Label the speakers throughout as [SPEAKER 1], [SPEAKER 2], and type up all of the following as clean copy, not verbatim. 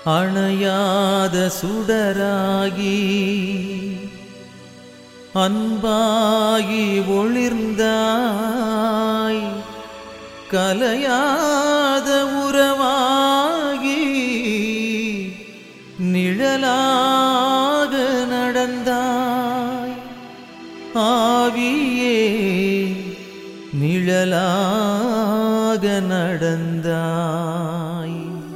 [SPEAKER 1] அணையாத சுடராகி அன்பாகி ஒளிர்ந்தாய், கலையாத உறவாகி நிழலாக நடந்தாய். ஆவியே நிழலாக நடந்தாய்.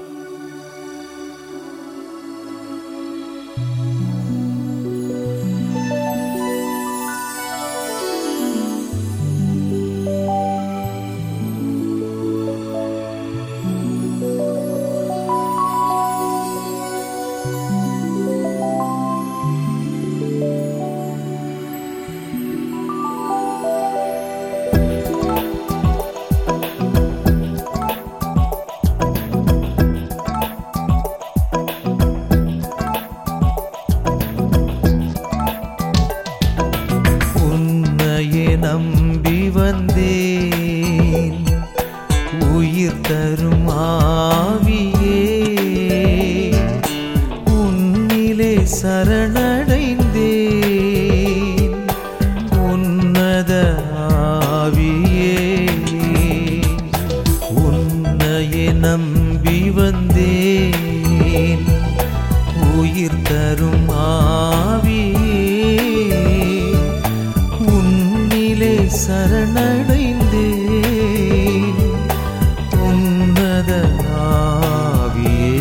[SPEAKER 1] நம்பி வந்தேன் உயிர் தரும் ஆவியே, உன்னிலே சரணடைந்தேன் உன்னத ஆவியே. உன்னையே நம்பி வந்தேன் உயிர் தரும் ஆவியே, சரணடைந்தேன் உன்னத ஆவியே.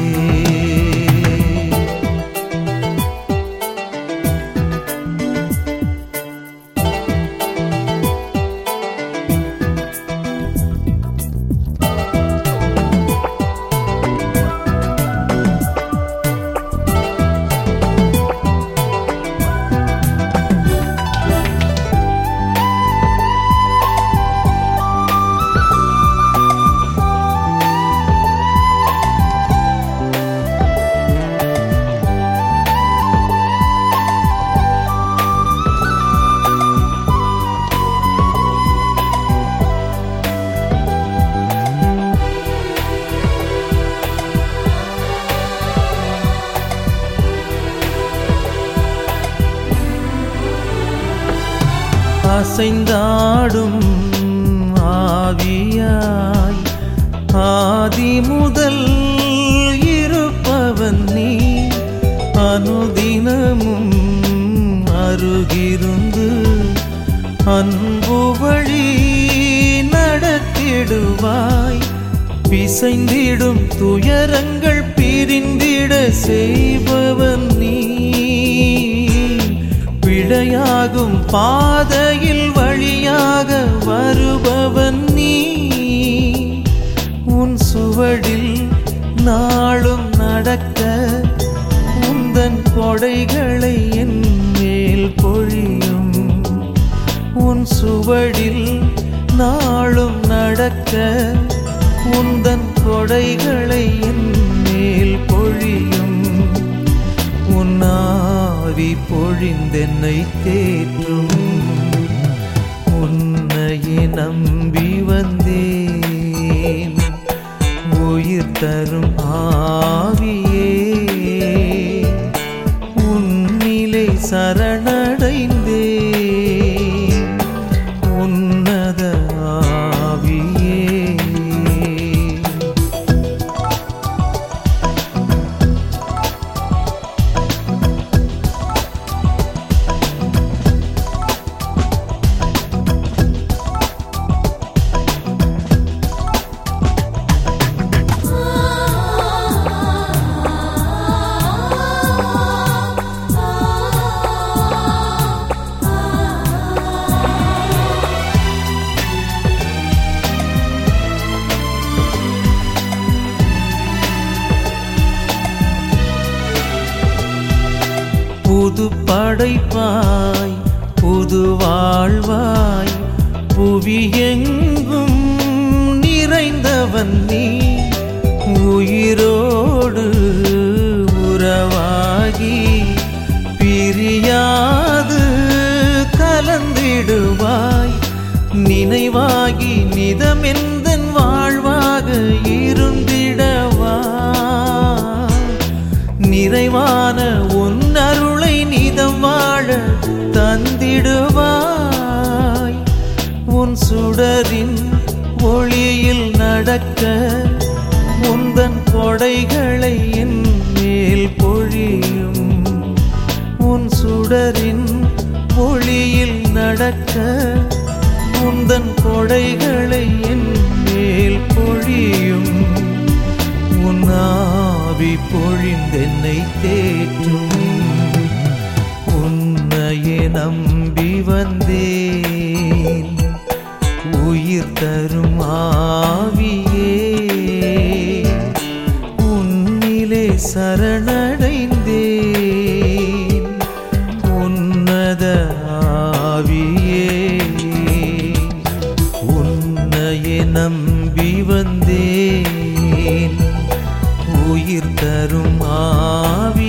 [SPEAKER 1] அசைந்தாடும் ஆவியாய் ஆதி முதல் இருப்பவன் நீ, அனுதினமும் அருகிருந்து அன்பு வழி நடத்திடுவாய். பிசைந்திடும் துயரங்கள் பிரிந்திட செய்பவன் நீ, விடையாகும் பாதையில் வழியாக வருபவன் நீ. உன் சுவடில் நாளும் நடக்க உந்தன் கொடைகளை என் மேல் பொழியும். உன் சுவடில் நாளும் நடக்க உந்தன் கொடைகளை என் மேல் பொழியும். உன்னாவி பொழிந்தென்னை தேற்றும், உன்னையே நம்பி வந்தேன் உயிர் தரும் ஆவியே, உன்னிலே சரணடைந்தேன் உன்னத ஆவியே. புது படைப்பாய் புது வாழ்வாய் புவியெங்கும் நிறைந்தவன் நீ, உயிரோடு உறவாகி பிரியாது கலந்திடுவாய். நினைவாகி நிதமெந்தன் வாழ்வாக இருந்திடவா. விடுவாய் உன் சுடரின் ஒளியில் நடக்க உந்தன் கொடைகளை என் மேல் பொழியும் உன் சுடரின் ஒளியில் நடக்க உந்தன் கொடைகளை என் மேல் பொழியும் உன் ஆவி பொழிந்தென்னை தேற்றும் உன்னையே நம்பி வந்தேன் உயிர் தரும் ஆவியே உன்னிலே சரணடைந்தேன் உன்னத ஆவியே உன்னையே நம்பி வந்தேன் உயிர் தரும் ஆவி